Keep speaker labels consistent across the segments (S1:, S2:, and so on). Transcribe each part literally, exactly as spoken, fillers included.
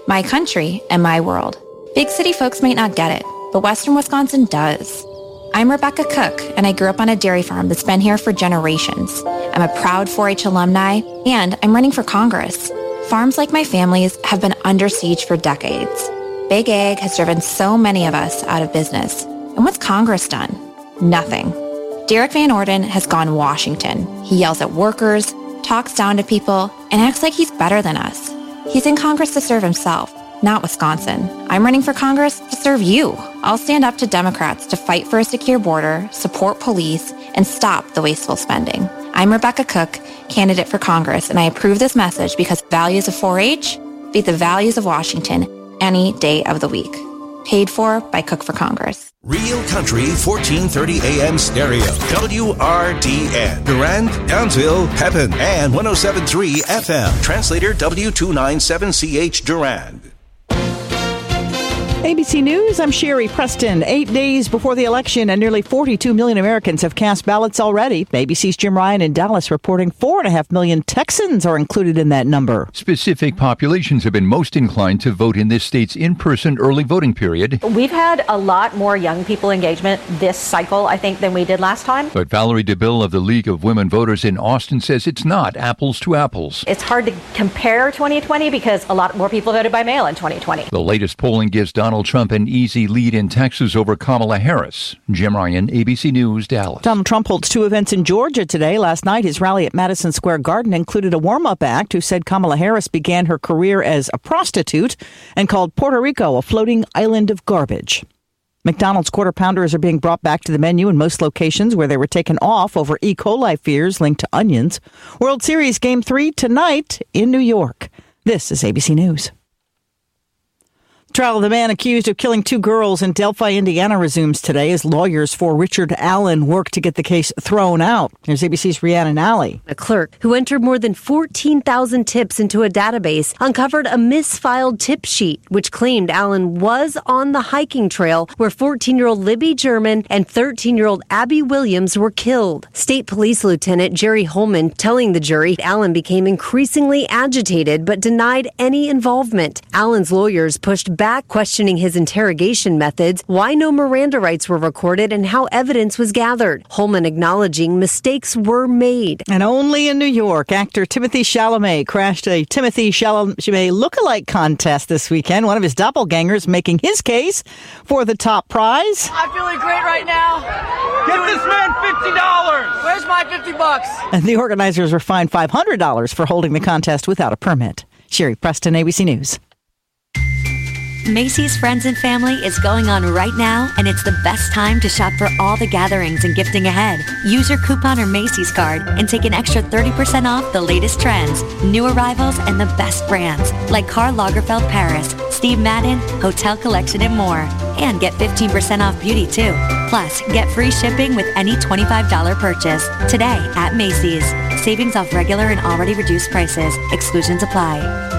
S1: my country, and my world. Big city folks might not get it, but Western Wisconsin does. I'm Rebecca Cook, and I grew up on a dairy farm that's been here for generations. I'm a proud four H alumni, and I'm running for Congress. Farms like my family's have been under siege for decades. Big Ag has driven so many of us out of business. And what's Congress done? Nothing. Derek Van Orden has gone Washington. He yells at workers, talks down to people, and acts like he's better than us. He's in Congress to serve himself, not Wisconsin. I'm running for Congress to serve you. I'll stand up to Democrats to fight for a secure border, support police, and stop the wasteful spending. I'm Rebecca Cook, candidate for Congress, and I approve this message because values of four H beat the values of Washington any day of the week. Paid for by Cook for Congress.
S2: Real Country fourteen thirty A M stereo. W R D N. Durand, Townsville, Pepin, and one oh seven point three F M. Translator W two ninety-seven C H Durand.
S3: A B C News, I'm Sherry Preston. Eight days before the election, and nearly forty-two million Americans have cast ballots already. A B C's Jim Ryan in Dallas reporting four and a half million Texans are included in that number.
S4: Specific populations have been most inclined to vote in this state's in-person early voting period.
S5: We've had a lot more young people engagement this cycle, I think, than we did last time.
S4: But Valerie DeBille of the League of Women Voters in Austin says it's not apples to apples.
S5: It's hard to compare twenty twenty because a lot more people voted by mail in twenty twenty.
S4: The latest polling gives Donald Donald Trump an easy lead in Texas over Kamala Harris. Jim Ryan, A B C News, Dallas.
S3: Donald Trump holds two events in Georgia today. Last night, his rally at Madison Square Garden included a warm-up act who said Kamala Harris began her career as a prostitute and called Puerto Rico a floating island of garbage. McDonald's Quarter Pounders are being brought back to the menu in most locations where they were taken off over E. coli fears linked to onions. World Series Game three tonight in New York. This is A B C News. Trial of the man accused of killing two girls in Delphi, Indiana resumes today as lawyers for Richard Allen work to get the case thrown out. Here's A B C's Rhiannon Alley.
S6: A clerk who entered more than fourteen thousand tips into a database uncovered a misfiled tip sheet, which claimed Allen was on the hiking trail where fourteen-year-old Libby German and thirteen-year-old Abby Williams were killed. State Police Lieutenant Jerry Holman telling the jury Allen became increasingly agitated but denied any involvement. Allen's lawyers pushed back, questioning his interrogation methods, why no Miranda rights were recorded, and how evidence was gathered. Holman acknowledging mistakes were made.
S3: And only in New York, actor Timothée Chalamet crashed a Timothée Chalamet lookalike contest this weekend. One of his doppelgangers making his case for the top prize.
S7: I'm feeling great right now. Get this man fifty dollars. Where's my fifty bucks?
S3: And the organizers were fined five hundred dollars for holding the contest without a permit. Sherry Preston, A B C News.
S8: Macy's Friends and Family is going on right now, and it's the best time to shop for all the gatherings and gifting ahead. Use your coupon or Macy's card and take an extra thirty percent off the latest trends, new arrivals, and the best brands like Karl Lagerfeld Paris, Steve Madden, Hotel Collection, and more. And get fifteen percent off beauty, too. Plus, get free shipping with any twenty-five dollars purchase today at Macy's. Savings off regular and already reduced prices. Exclusions apply.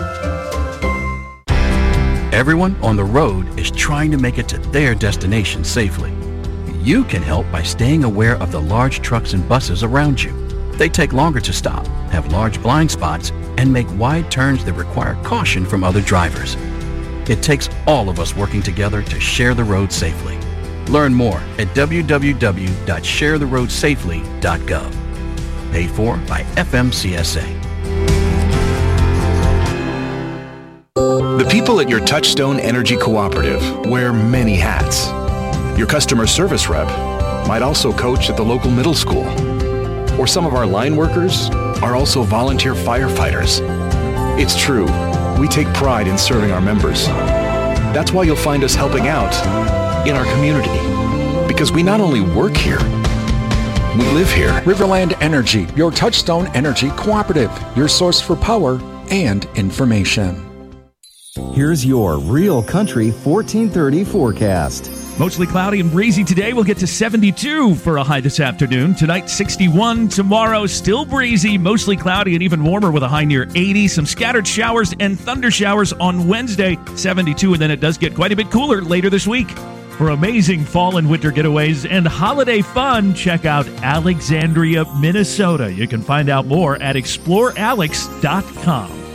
S9: Everyone on the road is trying to make it to their destination safely. You can help by staying aware of the large trucks and buses around you. They take longer to stop, have large blind spots, and make wide turns that require caution from other drivers. It takes all of us working together to share the road safely. Learn more at w w w dot share the road safely dot gov. Paid for by F M C S A.
S10: The people at your Touchstone Energy Cooperative wear many hats. Your customer service rep might also coach at the local middle school. Or some of our line workers are also volunteer firefighters. It's true, we take pride in serving our members. That's why you'll find us helping out in our community. Because we not only work here, we live here.
S11: Riverland Energy, your Touchstone Energy Cooperative, your source for power and information.
S12: Here's your Real Country fourteen thirty forecast.
S13: Mostly cloudy and breezy today. We'll get to seventy-two for a high this afternoon. Tonight, sixty-one. Tomorrow, still breezy, mostly cloudy and even warmer with a high near eighty. Some scattered showers and thunder showers on Wednesday, seventy-two. And then it does get quite a bit cooler later this week. For amazing fall and winter getaways and holiday fun, check out Alexandria, Minnesota. You can find out more at explore alex dot com.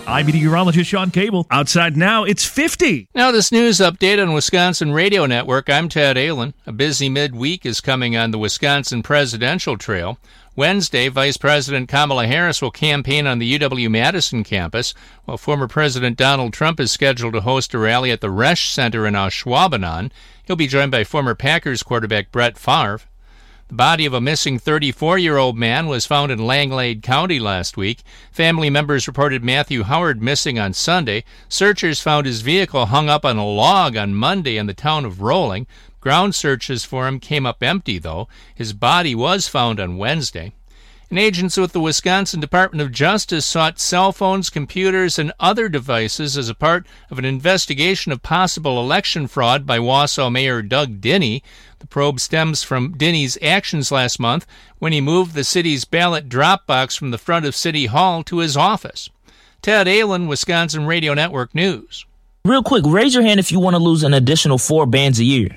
S13: I'm meteorologist Sean Cable. Outside now, it's fifty.
S14: Now this news update on Wisconsin Radio Network. I'm Ted Allen. A busy midweek is coming on the Wisconsin presidential trail. Wednesday, Vice President Kamala Harris will campaign on the U W-Madison campus, while former President Donald Trump is scheduled to host a rally at the Resch Center in Ashwaubenon. He'll be joined by former Packers quarterback Brett Favre. The body of a missing thirty-four-year-old man was found in Langlade County last week. Family members reported Matthew Howard missing on Sunday. Searchers found his vehicle hung up on a log on Monday in the town of Rolling. Ground searches for him came up empty, though. His body was found on Wednesday. And agents with the Wisconsin Department of Justice sought cell phones, computers, and other devices as a part of an investigation of possible election fraud by Wausau Mayor Doug Dinny. The probe stems from Dinny's actions last month when he moved the city's ballot drop box from the front of City Hall to his office. Ted Allen, Wisconsin Radio Network News.
S15: Real quick, raise your hand if you want to lose an additional four bands a year.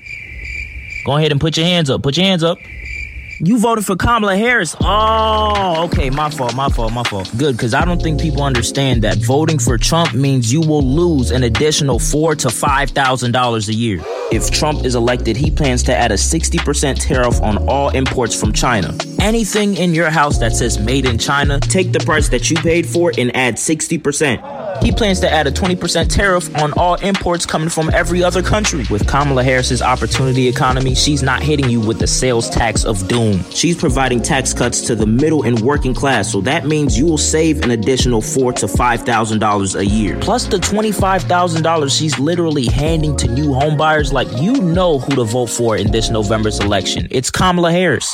S15: Go ahead and put your hands up. Put your hands up. You voted for Kamala Harris. Oh, okay. My fault, my fault, my fault. Good, because I don't think people understand that voting for Trump means you will lose an additional four thousand to five thousand dollars a year. If Trump is elected, he plans to add a sixty percent tariff on all imports from China. Anything in your house that says made in China, take the price that you paid for and add sixty percent. He plans to add a twenty percent tariff on all imports coming from every other country. With Kamala Harris's opportunity economy, she's not hitting you with the sales tax of doom. She's providing tax cuts to the middle and working class, so that means you will save an additional four thousand to five thousand dollars a year. Plus the twenty-five thousand dollars she's literally handing to new homebuyers. Like, you know who to vote for in this November's election. It's Kamala Harris.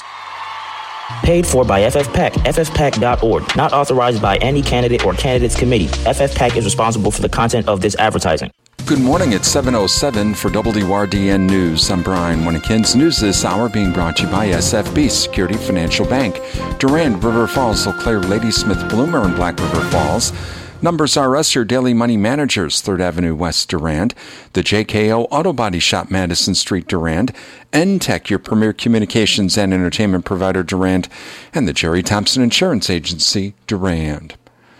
S15: Paid for by F F PAC, F F PAC dot org. Not authorized by any candidate or candidates committee. F F PAC is responsible for the content of this advertising.
S11: Good morning, it's seven oh seven for W R D N News. I'm Brian Winnekins. News this hour being brought to you by S F B Security Financial Bank. Durand, River Falls, Eau Claire, Ladysmith, Bloomer, and Black River Falls. Numbers R Us, your daily money managers, third Avenue West, Durand. The J K O Auto Body Shop, Madison Street, Durand. N-Tech, your premier communications and entertainment provider, Durand. And the Jerry Thompson Insurance Agency, Durand.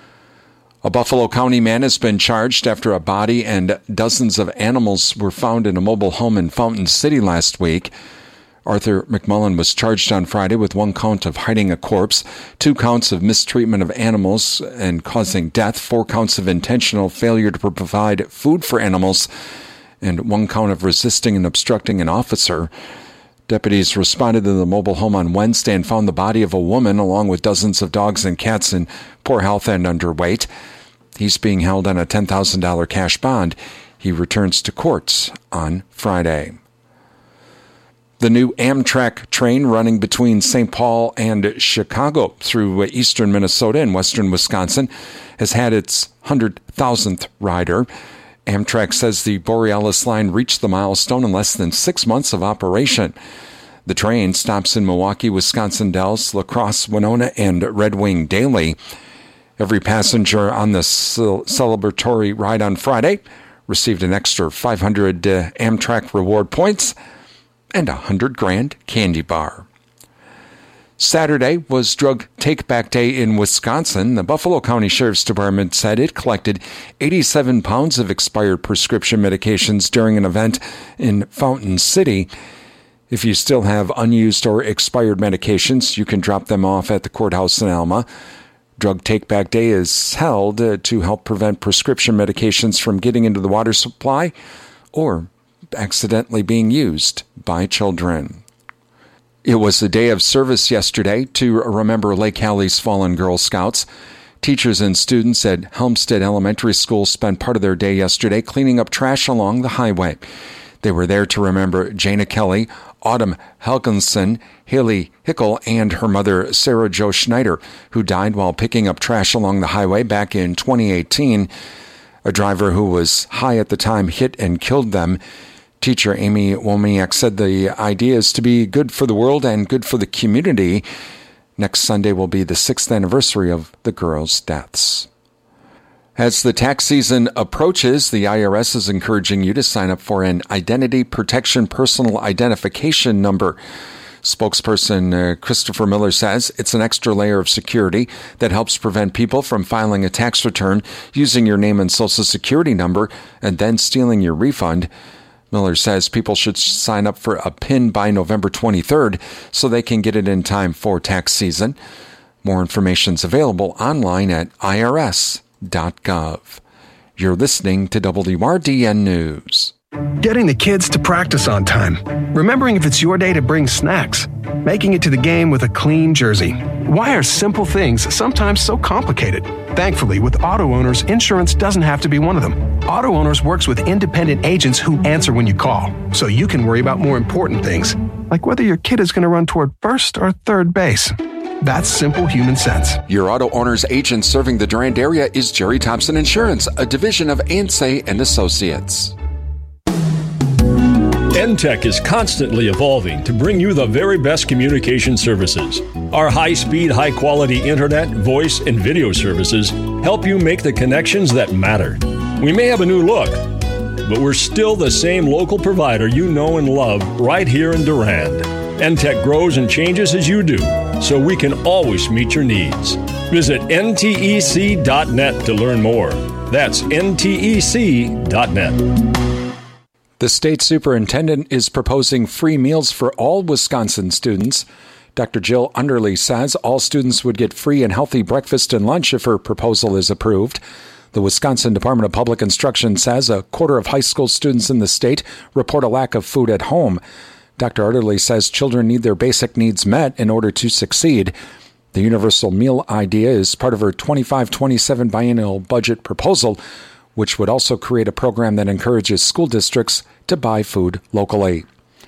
S11: A Buffalo County man has been charged after a body and dozens of animals were found in a mobile home in Fountain City last week. Arthur McMullen was charged on Friday with one count of hiding a corpse, two counts of mistreatment of animals and causing death, four counts of intentional failure to provide food for animals, and one count of resisting and obstructing an officer. Deputies responded to the mobile home on Wednesday and found the body of a woman along with dozens of dogs and cats in poor health and underweight. He's being held on a ten thousand dollars cash bond. He returns to court on Friday. The new Amtrak train running between Saint Paul and Chicago through eastern Minnesota and western Wisconsin has had its one hundred thousandth rider. Amtrak says the Borealis line reached the milestone in less than six months of operation. The train stops in Milwaukee, Wisconsin Dells, La Crosse, Winona, and Red Wing daily. Every passenger on the celebratory ride on Friday received an extra five hundred uh, Amtrak reward points and a hundred grand candy bar. Saturday was Drug Take-Back Day in Wisconsin. The Buffalo County Sheriff's Department said it collected eighty-seven pounds of expired prescription medications during an event in Fountain City. If you still have unused or expired medications, you can drop them off at the courthouse in Alma. Drug Take-Back Day is held uh, to help prevent prescription medications from getting into the water supply or accidentally being used by children. It was a day of service yesterday to remember Lake Halle's fallen Girl Scouts. Teachers and students at Helmstead Elementary School spent part of their day yesterday cleaning up trash along the highway. They were there to remember Jana Kelly, Autumn Helgenson, Haley Hickel, and her mother, Sarah Jo Schneider, who died while picking up trash along the highway back in twenty eighteen. A driver who was high at the time hit and killed them. Teacher Amy Womiak said the idea is to be good for the world and good for the community. Next Sunday will be the sixth anniversary of the girls' deaths. As the tax season approaches, the I R S is encouraging you to sign up for an Identity Protection Personal Identification Number. Spokesperson uh, Christopher Miller says it's an extra layer of security that helps prevent people from filing a tax return using your name and social security number and then stealing your refund. Miller says people should sign up for a PIN by November twenty-third so they can get it in time for tax season. More information is available online at I R S dot gov. You're listening to W R D N News.
S16: Getting the kids to practice on time. Remembering if it's your day to bring snacks. Making it to the game with a clean jersey. Why are simple things sometimes so complicated? Thankfully, with Auto Owners, insurance doesn't have to be one of them. Auto Owners works with independent agents who answer when you call, so you can worry about more important things, like whether your kid is going to run toward first or third base. That's simple human sense.
S11: Your Auto Owners agent serving the Durand area is Jerry Thompson Insurance, a division of Ansay and Associates.
S17: N Tech is constantly evolving to bring you the very best communication services. Our high-speed, high-quality internet, voice, and video services help you make the connections that matter. We may have a new look, but we're still the same local provider you know and love right here in Durand. N Tech grows and changes as you do, so we can always meet your needs. Visit N T E C dot net to learn more. That's N T E C dot net.
S11: The state superintendent is proposing free meals for all Wisconsin students. Doctor Jill Underly says all students would get free and healthy breakfast and lunch if her proposal is approved. The Wisconsin Department of Public Instruction says a quarter of high school students in the state report a lack of food at home. Doctor Underly says children need their basic needs met in order to succeed. The universal meal idea is part of her twenty-five twenty-seven biennial budget proposal, which would also create a program that encourages school districts to buy food locally.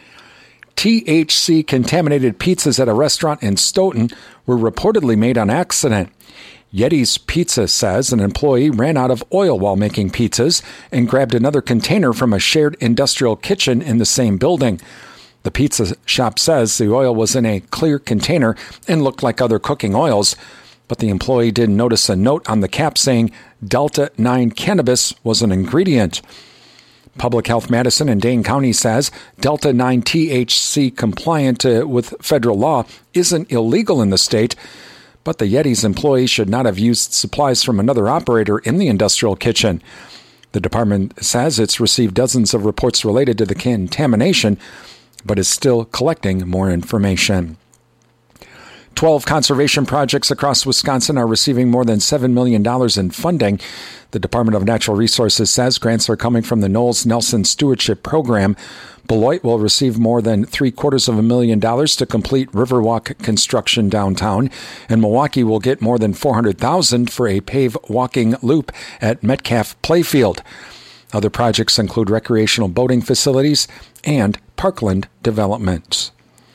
S11: T H C-contaminated pizzas at a restaurant in Stoughton were reportedly made on accident. Yeti's Pizza says an employee ran out of oil while making pizzas and grabbed another container from a shared industrial kitchen in the same building. The pizza shop says the oil was in a clear container and looked like other cooking oils, but the employee didn't notice a note on the cap saying Delta nine cannabis was an ingredient. Public Health Madison and Dane County says Delta nine T H C compliant uh, with federal law isn't illegal in the state, but the Yeti's employee should not have used supplies from another operator in the industrial kitchen. The department says it's received dozens of reports related to the contamination, but is still collecting more information. Twelve conservation projects across Wisconsin are receiving more than seven million dollars in funding. The Department of Natural Resources says grants are coming from the Knowles Nelson Stewardship Program. Beloit will receive more than three quarters of a million dollars to complete Riverwalk construction downtown, and Milwaukee will get more than four hundred thousand dollars for a paved walking loop at Metcalf Playfield. Other projects include recreational boating facilities and parkland development.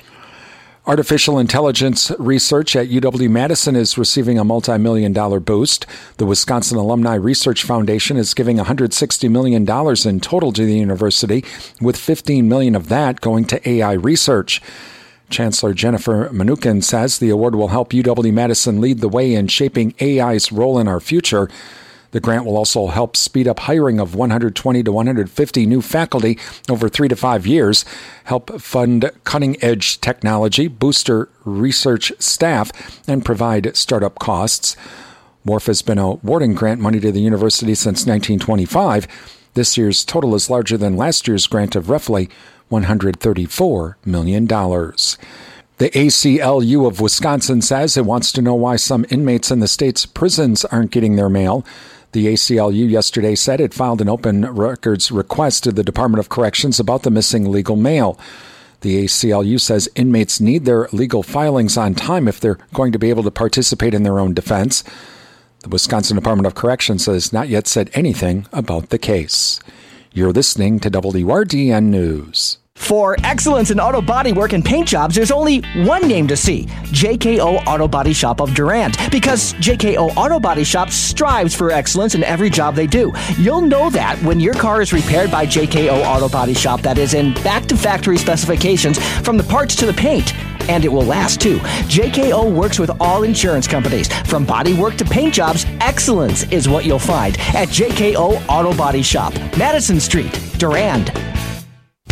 S11: Artificial intelligence research at U W-Madison is receiving a multi-million dollar boost. The Wisconsin Alumni Research Foundation is giving one hundred sixty million dollars in total to the university, with fifteen million dollars of that going to A I research. Chancellor Jennifer Mnuchin says the award will help U W-Madison lead the way in shaping A I's role in our future. The grant will also help speed up hiring of one hundred twenty to one hundred fifty new faculty over three to five years, help fund cutting-edge technology, booster research staff, and provide startup costs. W A R F has been awarding grant money to the university since nineteen twenty-five. This year's total is larger than last year's grant of roughly one hundred thirty-four million dollars. The A C L U of Wisconsin says it wants to know why some inmates in the state's prisons aren't getting their mail. The A C L U yesterday said it filed an open records request to the Department of Corrections about the missing legal mail. The A C L U says inmates need their legal filings on time if they're going to be able to participate in their own defense. The Wisconsin Department of Corrections has not yet said anything about the case. You're listening to W R D N News.
S18: For excellence in auto body work and paint jobs, there's only one name to see, J K O Auto Body Shop of Durand. Because J K O Auto Body Shop strives for excellence in every job they do. You'll know that when your car is repaired by J K O Auto Body Shop, that is in back-to-factory specifications from the parts to the paint. And it will last, too. J K O works with all insurance companies. From body work to paint jobs, excellence is what you'll find at J K O Auto Body Shop, Madison Street, Durand.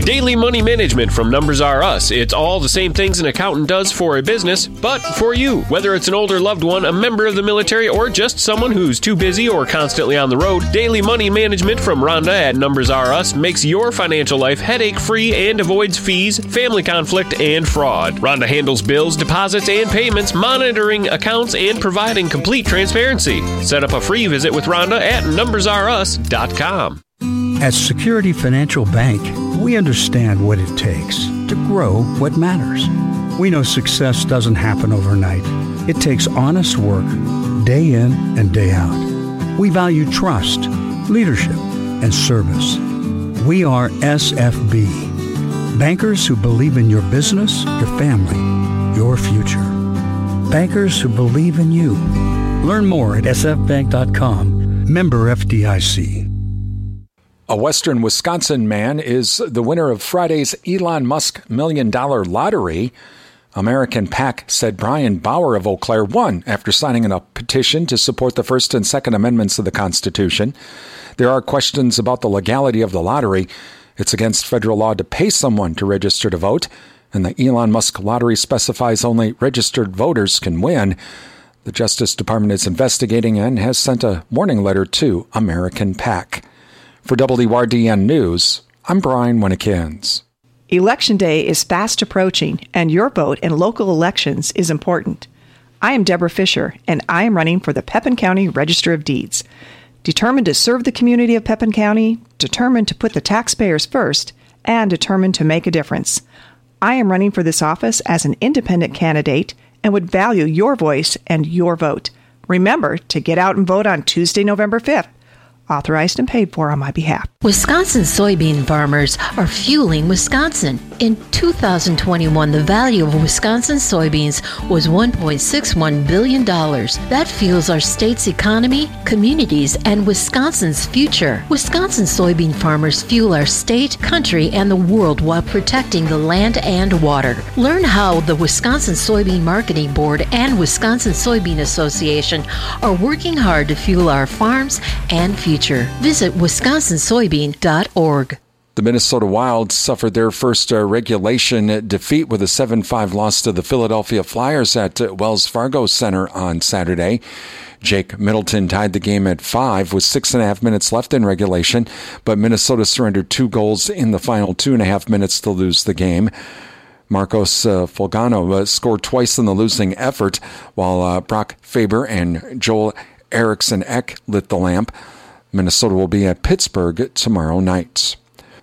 S19: Daily money management from Numbers R Us. It's all the same things an accountant does for a business, but for you. Whether it's an older loved one, a member of the military, or just someone who's too busy or constantly on the road, Daily money management from Rhonda at Numbers R Us makes your financial life headache-free and avoids fees, family conflict, and fraud. Rhonda handles bills, deposits, and payments, monitoring accounts, and providing complete transparency. Set up a free visit with Rhonda at numbers r us dot com.
S20: At Security Financial Bank, we understand what it takes to grow what matters. We know success doesn't happen overnight. It takes honest work, day in and day out. We value trust, leadership, and service. We are S F B, bankers who believe in your business, your family, your future. Bankers who believe in you. Learn more at s f bank dot com. Member F D I C.
S11: A Western Wisconsin man is the winner of Friday's Elon Musk Million Dollar Lottery. American PAC said Brian Bauer of Eau Claire won after signing a petition to support the First and Second Amendments of the Constitution. There are questions about the legality of the lottery. It's against federal law to pay someone to register to vote, and the Elon Musk lottery specifies only registered voters can win. The Justice Department is investigating and has sent a warning letter to American PAC. For W R D N News, I'm Brian Winnekins.
S21: Election Day is fast approaching, and your vote in local elections is important. I am Deborah Fisher, and I am running for the Pepin County Register of Deeds. Determined to serve the community of Pepin County, determined to put the taxpayers first, and determined to make a difference. I am running for this office as an independent candidate and would value your voice and your vote. Remember to get out and vote on Tuesday, November fifth. Authorized and paid for on my behalf.
S22: Wisconsin soybean farmers are fueling Wisconsin. In two thousand twenty-one, the value of Wisconsin soybeans was one point six one billion dollars. That fuels our state's economy, communities, and Wisconsin's future. Wisconsin soybean farmers fuel our state, country, and the world while protecting the land and water. Learn how the Wisconsin Soybean Marketing Board and Wisconsin Soybean Association are working hard to fuel our farms and future. Visit wisconsin soybean dot org.
S11: The Minnesota Wild suffered their first uh, regulation defeat with a seven five loss to the Philadelphia Flyers at uh, Wells Fargo Center on Saturday. Jake Middleton tied the game at five with six and a half minutes left in regulation, but Minnesota surrendered two goals in the final two and a half minutes to lose the game. Marcos uh, Fulgano uh, scored twice in the losing effort, while uh, Brock Faber and Joel Eriksson Ek lit the lamp. Minnesota will be at Pittsburgh tomorrow night.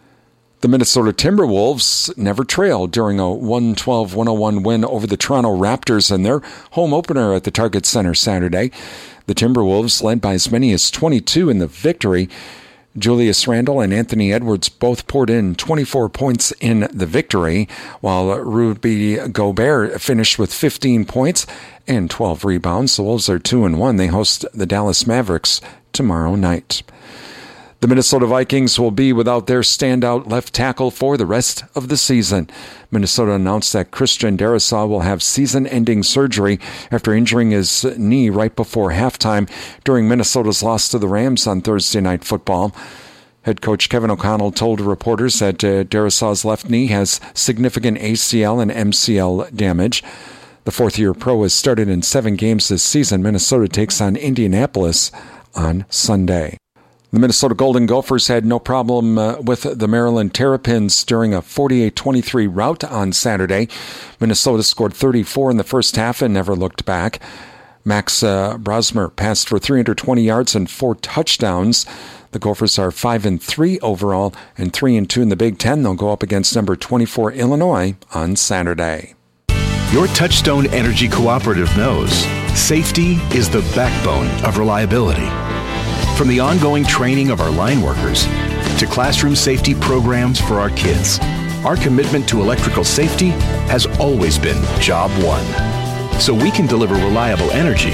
S11: The Minnesota Timberwolves never trailed during a one twelve one oh one win over the Toronto Raptors in their home opener at the Target Center Saturday. The Timberwolves led by as many as twenty-two in the victory. Julius Randle and Anthony Edwards both poured in twenty-four points in the victory, while Rudy Gobert finished with fifteen points and twelve rebounds. The Wolves are two and one. They host the Dallas Mavericks tomorrow night. The Minnesota Vikings will be without their standout left tackle for the rest of the season. Minnesota announced that Christian Darrisaw will have season-ending surgery after injuring his knee right before halftime during Minnesota's loss to the Rams on Thursday Night Football. Head coach Kevin O'Connell told reporters that uh, Darrisaw's left knee has significant A C L and M C L damage. The fourth-year pro has started in seven games this season. Minnesota takes on Indianapolis on Sunday. The Minnesota Golden Gophers had no problem uh, with the Maryland Terrapins during a forty-eight twenty-three rout on Saturday. Minnesota scored thirty-four in the first half and never looked back. Max uh, Brosmer passed for three hundred twenty yards and four touchdowns. The Gophers are five and three overall and three and two in the Big Ten. They'll go up against number twenty-four Illinois on Saturday.
S10: Your Touchstone Energy Cooperative knows safety is the backbone of reliability. From the ongoing training of our line workers to classroom safety programs for our kids, our commitment to electrical safety has always been job one. So we can deliver reliable energy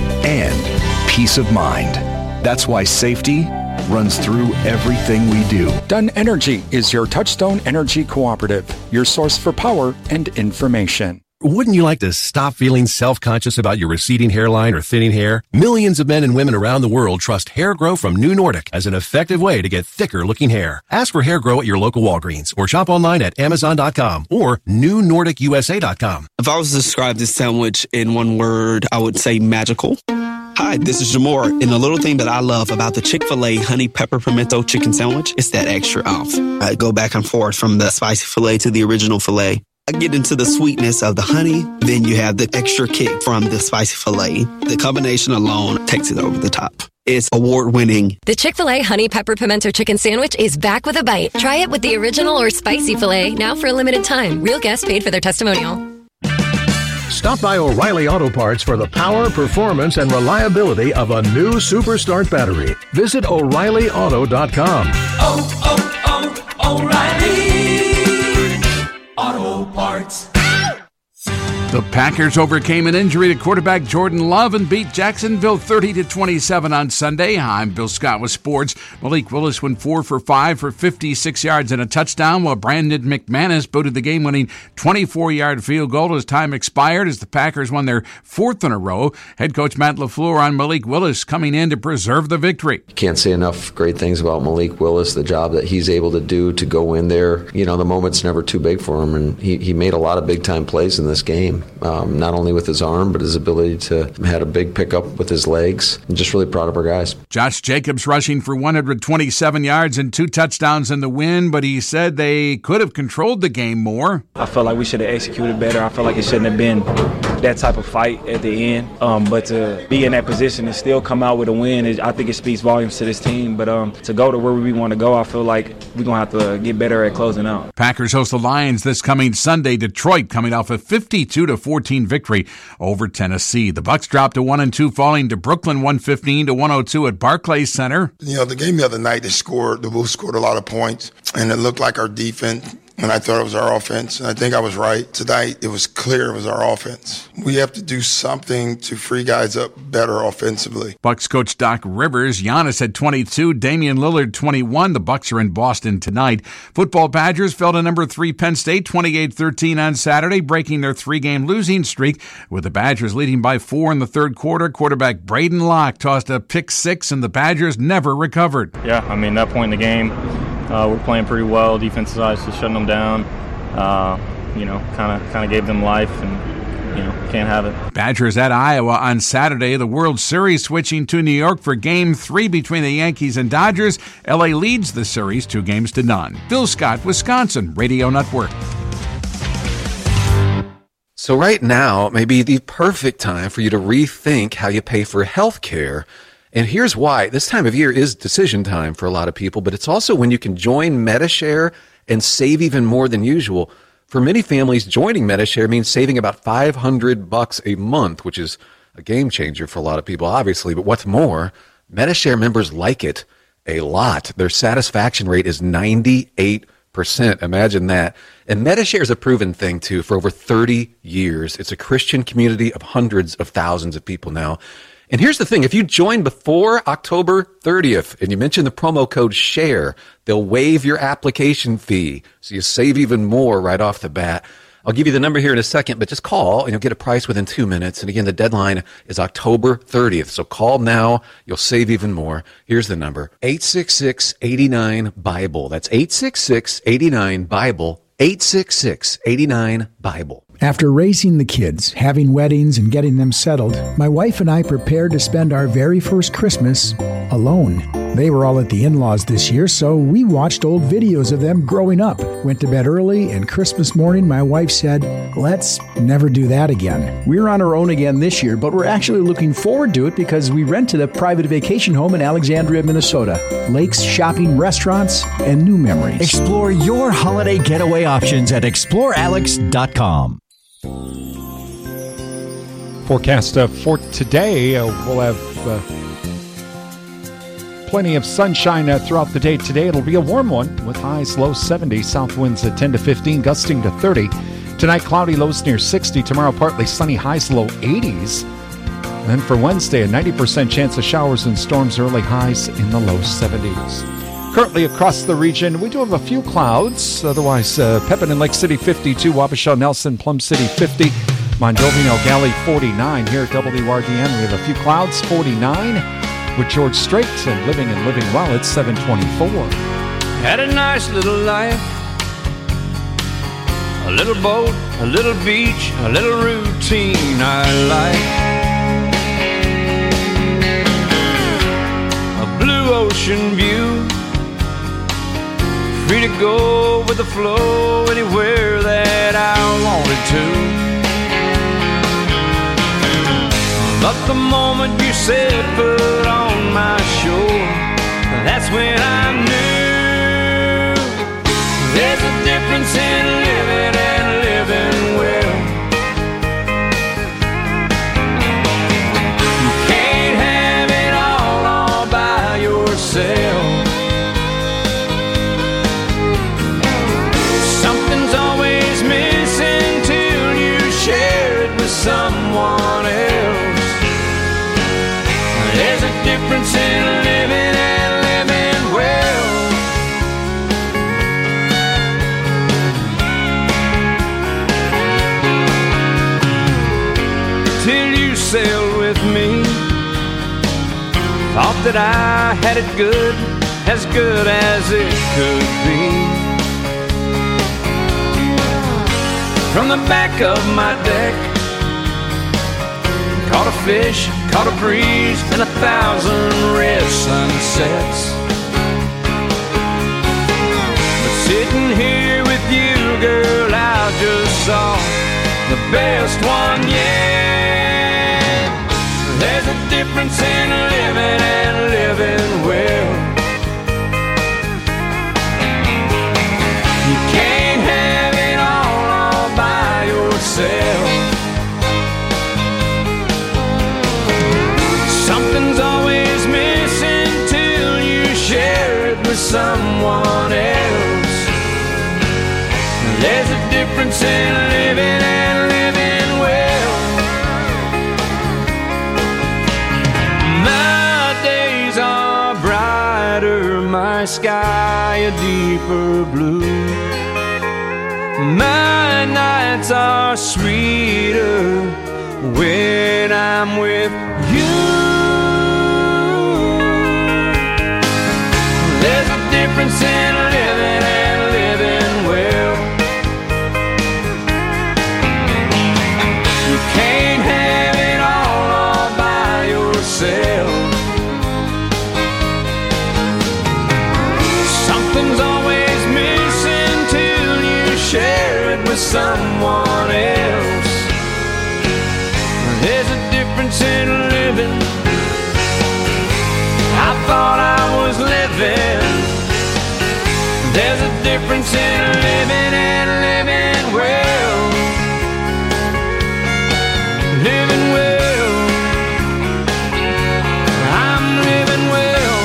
S10: and peace of mind. That's why safety runs through everything we do.
S11: Dunn Energy is your Touchstone Energy Cooperative, your source for power and information.
S1: Wouldn't you like to stop feeling self-conscious about your receding hairline or thinning hair? Millions of men and women around the world trust Hair Grow from New Nordic as an effective way to get thicker-looking hair. Ask for Hair Grow at your local Walgreens or shop online at amazon dot com or new nordic u s a dot com.
S2: If I was to describe this sandwich in one word, I would say magical. Hi, this is Jamore, and the little thing that I love about the Chick-fil-A Honey Pepper Pimento Chicken Sandwich is that extra oomph. I go back and forth from the spicy filet to the original filet. I get into the sweetness of the honey, then you have the extra kick from the spicy filet. The combination alone takes it over the top. It's award-winning.
S23: The Chick-fil-A Honey Pepper Pimento Chicken Sandwich is back with a bite. Try it with the original or spicy filet, now for a limited time. Real guests paid for their testimonial.
S24: Stop by O'Reilly Auto Parts for the power, performance, and reliability of a new Superstart battery. Visit O'Reilly Auto dot com.
S7: Oh, oh, oh, O'Reilly Auto Parts.
S25: The Packers overcame an injury to quarterback Jordan Love and beat Jacksonville thirty to twenty-seven on Sunday. I'm Bill Scott with sports. Malik Willis went four for five for fifty-six yards and a touchdown, while Brandon McManus booted the game-winning twenty-four-yard field goal as time expired as the Packers won their fourth in a row. Head coach Matt LaFleur on Malik Willis coming in to preserve the victory.
S26: Can't say enough great things about Malik Willis, the job that he's able to do to go in there. You know, the moment's never too big for him, and he, he made a lot of big-time plays in this game. Um, not only with his arm, but his ability to had a big pickup with his legs. I'm just really proud of our guys.
S25: Josh Jacobs rushing for one hundred twenty-seven yards and two touchdowns in the win, but he said they could have controlled the game more.
S27: I felt like we should have executed better. I felt like it shouldn't have been that type of fight at the end. Um, but to be in that position and still come out with a win, is, I think it speaks volumes to this team. But um, to go to where we want to go, I feel like we're going to have to get better at closing out.
S25: Packers host the Lions this coming Sunday. Detroit coming off a fifty-two to fourteen victory over Tennessee. The Bucs dropped to one and two, falling to Brooklyn one fifteen to one oh two at Barclays Center.
S28: You know, the game the other night, they scored, the Bulls scored a lot of points, and it looked like our defense, and I thought it was our offense, and I think I was right. Tonight, it was clear it was our offense. We have to do something to free guys up better offensively.
S25: Bucs coach Doc Rivers, Giannis had twenty-two, Damian Lillard twenty-one. The Bucs are in Boston tonight. Football Badgers fell to number three Penn State twenty-eight thirteen on Saturday, breaking their three-game losing streak, with the Badgers leading by four in the third quarter. Quarterback Braden Locke tossed a pick six, and the Badgers never recovered.
S29: Yeah, I mean, that point in the game, Uh, we're playing pretty well. Defensive side just shutting them down. Uh, you know, kind of kind of gave them life, and you know, can't have it.
S25: Badgers at Iowa on Saturday. The World Series switching to New York for Game Three between the Yankees and Dodgers. L A leads the series two games to none. Bill Scott, Wisconsin Radio Network.
S30: So right now may be the perfect time for you to rethink how you pay for health care. And here's why. This time of year is decision time for a lot of people, but it's also when you can join Medi-Share and save even more than usual. For many families, joining Medi-Share means saving about five hundred bucks a month, which is a game changer for a lot of people, obviously. But what's more, Medi-Share members like it a lot. Their satisfaction rate is ninety-eight percent. Imagine that. And Medi-Share is a proven thing, too, for over thirty years. It's a Christian community of hundreds of thousands of people now. And here's the thing, if you join before October thirtieth and you mention the promo code SHARE, they'll waive your application fee, so you save even more right off the bat. I'll give you the number here in a second, but just call and you'll get a price within two minutes. And again, the deadline is October thirtieth, so call now. You'll save even more. Here's the number, eight six six, eight nine, BIBLE. That's eight six six, eight nine, BIBLE, eight six six, eight nine, BIBLE.
S31: After raising the kids, having weddings, and getting them settled, my wife and I prepared to spend our very first Christmas alone. They were all at the in-laws this year, so we watched old videos of them growing up, went to bed early, and Christmas morning my wife said, let's never do that again.
S18: We're on our own again this year, but we're actually looking forward to it because we rented a private vacation home in Alexandria, Minnesota. Lakes, shopping, restaurants, and new memories.
S12: Explore your holiday getaway options at explore alex dot com.
S32: Forecast uh, for today, uh, we'll have uh, plenty of sunshine uh, throughout the day today. It'll be a warm one with highs low seventy, south winds at ten to fifteen, gusting to thirty. Tonight, cloudy, lows near sixty. Tomorrow, partly sunny, highs low eighties. And then for Wednesday, a ninety percent chance of showers and storms, early highs in the low seventies. Currently across the region, we do have a few clouds. Otherwise, uh, Pepin and Lake City fifty-two, Wabasha, Nelson, Plum City fifty. Mondovino Galley forty-nine. Here at W R D N, we have a few clouds, forty-nine. With George Strait and Living and Living Well, it's seven twenty-four.
S3: Had a nice little life. A little boat, a little beach, a little routine I like. A blue ocean view, free to go with the flow anywhere that I wanted to. But the moment you said put on my shore, that's when I knew there's a difference in living and living well. You can't have it all all by yourself. Something's always missing till you share it with someone else. There's a difference in living and living well. Till you sailed with me, thought that I had it good, as good as it could be. From the back of my deck, caught a fish, caught a breeze, and a thousand red sunsets. But sitting here with you, girl, I just saw the best one yet. There's a difference in living and living well. You can't have it all, all by yourself. Something's always missing till you share it with someone else. There's a difference in living and living well. My days are brighter, my sky a deeper blue. My nights are sweeter when I'm with you. There's a difference in living and living well. You can't have it all, all by yourself. Something's always missing till you share it with someone else. There's a difference in living. I thought I was living. There's a difference in living and living well. Living well. I'm living well.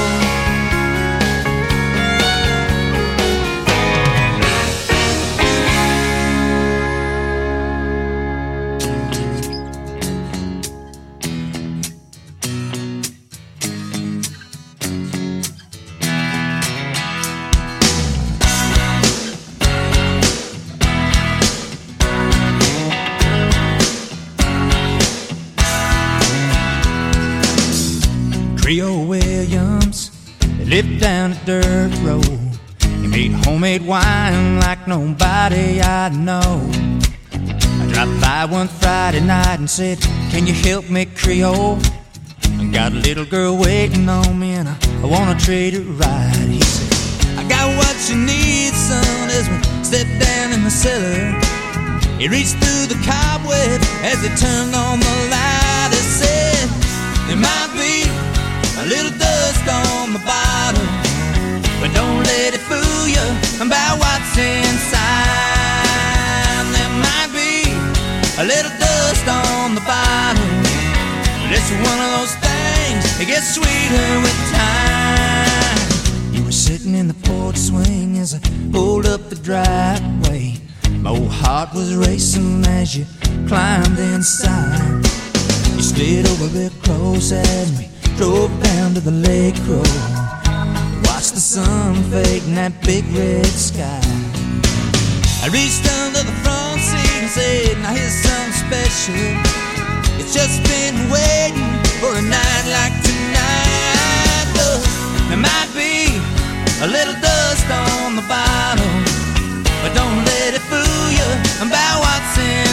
S4: Creole Williams, they lived down a dirt road. He made homemade wine like nobody I know. I dropped by one Friday night and said, can you help me, Creole? I got a little girl waiting on me and I, I wanna treat her right. He said, I got what you need, son, as we stepped down in the cellar. He reached through the cobweb as he turned on the light. He said, there might be a little dust on the bottom, but don't let it fool you about what's inside. There might be a little dust on the bottom, but it's one of those things that gets sweeter with time. You were sitting in the porch swing as I pulled up the driveway. My old heart was racing as you climbed inside. You slid over real close and we drove down to the lake road. Watched the sun fade in that big red sky. I
S5: I reached under the front seat and said, now here's something special. It's just been waiting for a night like tonight. Look, there might be a little dust on the bottom, but don't let it fool you about what's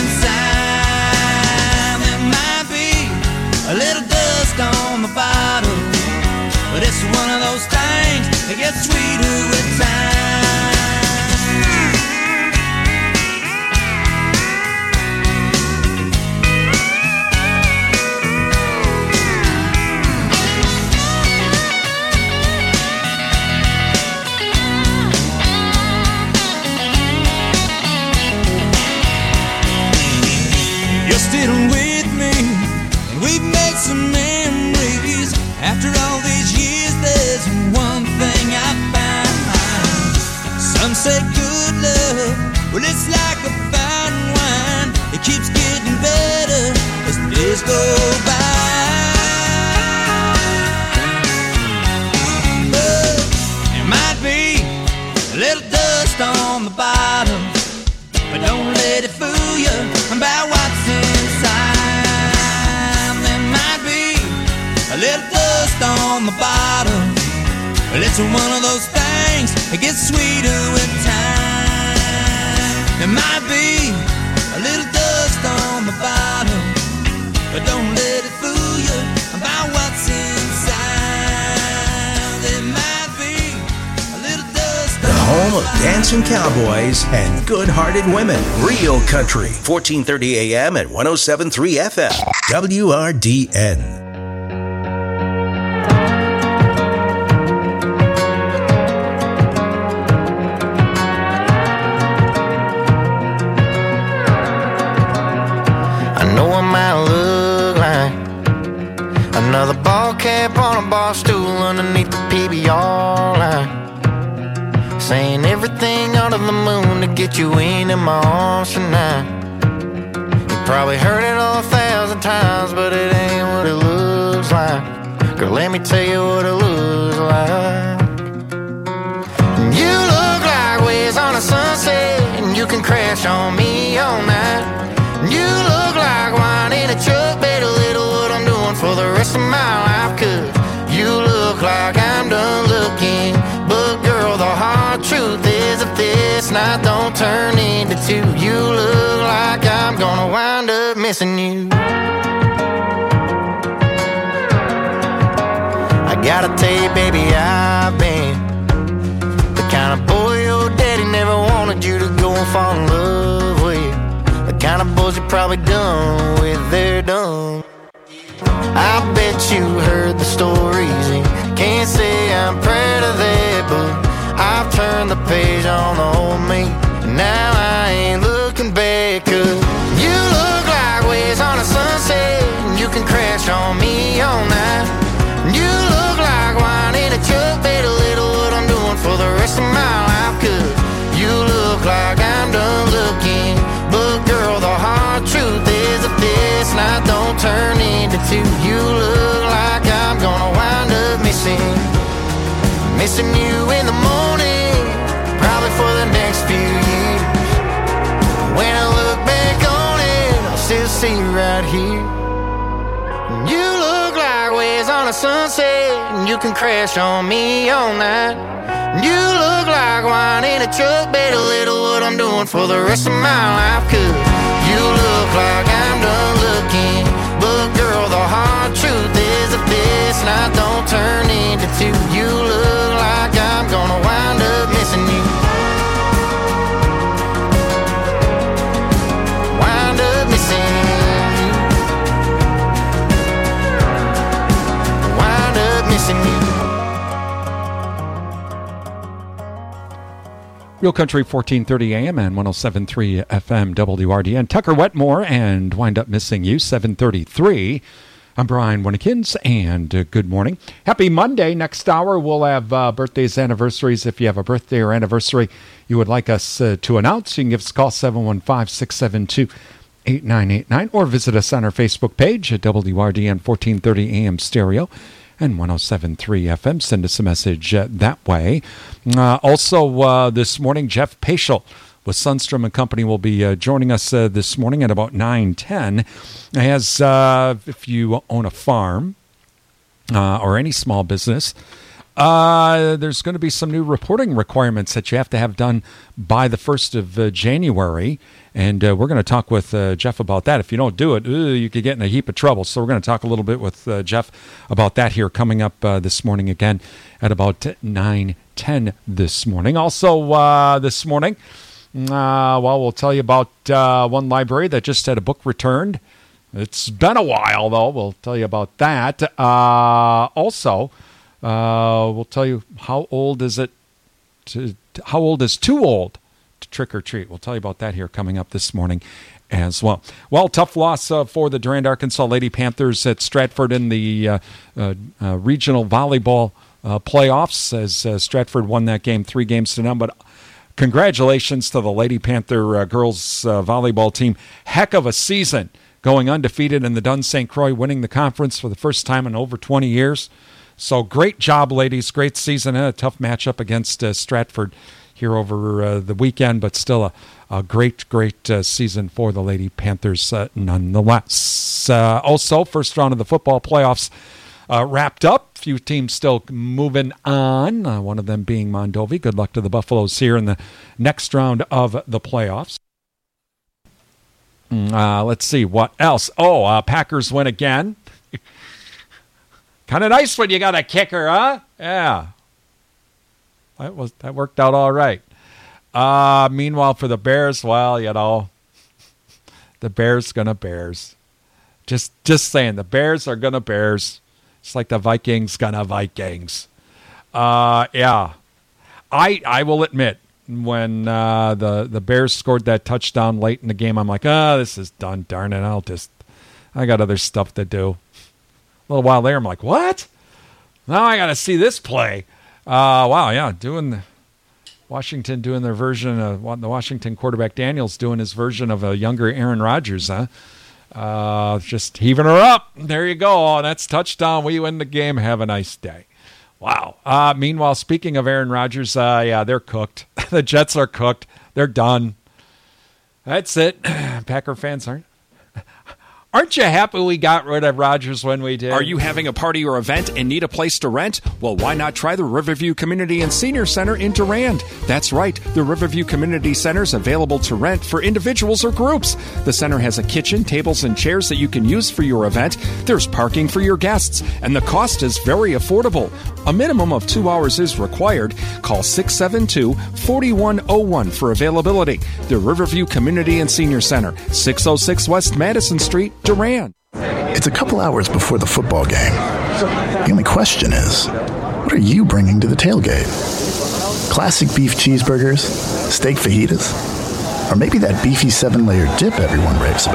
S5: inside. There might be a little dust on the bottom, but it's one of those things that gets sweeter with time. You're still with me, and we've made some memories. After all these years, there's one thing I found. Some say good love, well it's like a fine wine. It keeps getting better as the days go by. But there might be a little dust on the bottom, but don't let it fool you about what's inside. There might be a little dust on the bottom, but it's one of those things that gets sweeter with time. There might be a little dust on the bottom, but don't let it fool you about what's inside. There might be a little dust on
S6: the home of dancing cowboys and good-hearted women. Real Country, fourteen thirty a.m. at one oh seven point three F M. W R D N.
S8: Another ball cap on a bar stool underneath the P B R line, saying everything under the moon to get you into my arms tonight. You probably heard it all a thousand times, but it ain't what it looks like. Girl, let me tell you what it looks like. You look like waves on a sunset, and you can crash on me all night. You look like wine in a truck, better little what I'm doing for the rest of my life. Cause you look like I'm done looking, but girl, the hard truth is if this night don't turn into two, you look like I'm gonna wind up missing you. I gotta tell you, baby, I've been the kind of boy your daddy never wanted you to go and fall in love with. The kind of boys you probably done with, they're done. I bet you heard the stories and can't say I'm proud of that, but I've turned the page on the old me, and now I ain't looking back. Cause you look like waves on a sunset, and you can crash on me all night. You look like wine in a truck, better little what I'm doing for the rest of my life. Cause you look like I'm done looking, but girl, the hard truth is if this night don't turn into two, you look like I'm gonna wind up missing Missing you in the morning, probably for the next few years. When I look back on it, I'll still see you right here. You look like waves on a sunset, and you can crash on me all night. You look like wine in a truck, better little what I'm doing for the rest of my life. Cause you look like I'm done looking, but girl, the hard truth is if this night don't turn into two, you look like I'm gonna wind up missing you. Wind up missing you. Wind up missing you.
S32: Real Country, fourteen thirty A M and one oh seven point three F M W R D N. Tucker Wetmore and Wind Up Missing You, seven thirty-three. I'm Brian Winnikins, and uh, good morning. Happy Monday. Next hour, we'll have uh, birthdays, anniversaries. If you have a birthday or anniversary you would like us uh, to announce, you can give us a call, seven one five, six seven two, eight nine eight nine, or visit us on our Facebook page at W R D N fourteen thirty A M Stereo and one oh seven point three F M. Send us a message uh, that way. Uh, also, uh, this morning, Jeff Paschal with Sundstrom and Company will be uh, joining us uh, this morning at about nine ten. As uh, if you own a farm uh, or any small business, uh, there's going to be some new reporting requirements that you have to have done by the first of uh, January. And uh, we're going to talk with uh, Jeff about that. If you don't do it, ooh, you could get in a heap of trouble. So we're going to talk a little bit with uh, Jeff about that here coming up uh, this morning again at about nine ten this morning. Also uh, this morning, uh, well, we'll tell you about uh, one library that just had a book returned. It's been a while, though. We'll tell you about that. Uh, also, uh, we'll tell you how old is it to, how old is too old to trick or treat. We'll tell you about that here coming up this morning as well. Well, tough loss uh, for the Durand, Arkansas Lady Panthers at Stratford in the uh, uh, uh, regional volleyball uh, playoffs as uh, Stratford won that game three games to none. But congratulations to the Lady Panther uh, girls uh, volleyball team. Heck of a season, going undefeated in the Dunn Saint Croix, winning the conference for the first time in over twenty years. So great job, ladies. Great season and a tough matchup against uh, Stratford here over uh, the weekend, but still a, a great, great uh, season for the Lady Panthers uh, nonetheless. Uh, also, first round of the football playoffs uh, wrapped up. A few teams still moving on, uh, one of them being Mondovi. Good luck to the Buffaloes here in the next round of the playoffs. Uh, let's see, what else? Oh, uh, Packers win again. Kind of nice when you got a kicker, huh? Yeah. That was that worked out all right. Uh, meanwhile, for the Bears, well, you know, the Bears gonna Bears. Just just saying, the Bears are gonna Bears. It's like the Vikings gonna Vikings. Uh, yeah. I I will admit, when uh, the, the Bears scored that touchdown late in the game, I'm like, ah, oh, this is done, darn it. I'll just, I got other stuff to do. A little while later, I'm like, what? Now I got to see this play. Uh, wow, yeah, doing the Washington doing their version of the Washington quarterback Daniels doing his version of a younger Aaron Rodgers, huh? Uh, just heaving her up. There you go. Oh, that's touchdown. We win the game. Have a nice day. Wow. Uh, meanwhile, speaking of Aaron Rodgers, uh, yeah, they're cooked. The Jets are cooked. They're done. That's it. Packer fans aren't. Aren't you happy we got rid of Rodgers when we did?
S9: Are you having a party or event and need a place to rent? Well, why not try the Riverview Community and Senior Center in Durand? That's right, the Riverview Community Center is available to rent for individuals or groups. The center has a kitchen, tables, and chairs that you can use for your event. There's parking for your guests, and the cost is very affordable. A minimum of two hours is required. Call six seven two, four one zero one for availability. The Riverview Community and Senior Center, six oh six West Madison Street, Durand.
S10: It's a couple hours before the football game. The only question is, what are you bringing to the tailgate? Classic beef cheeseburgers? Steak fajitas? Or maybe that beefy seven-layer dip everyone raves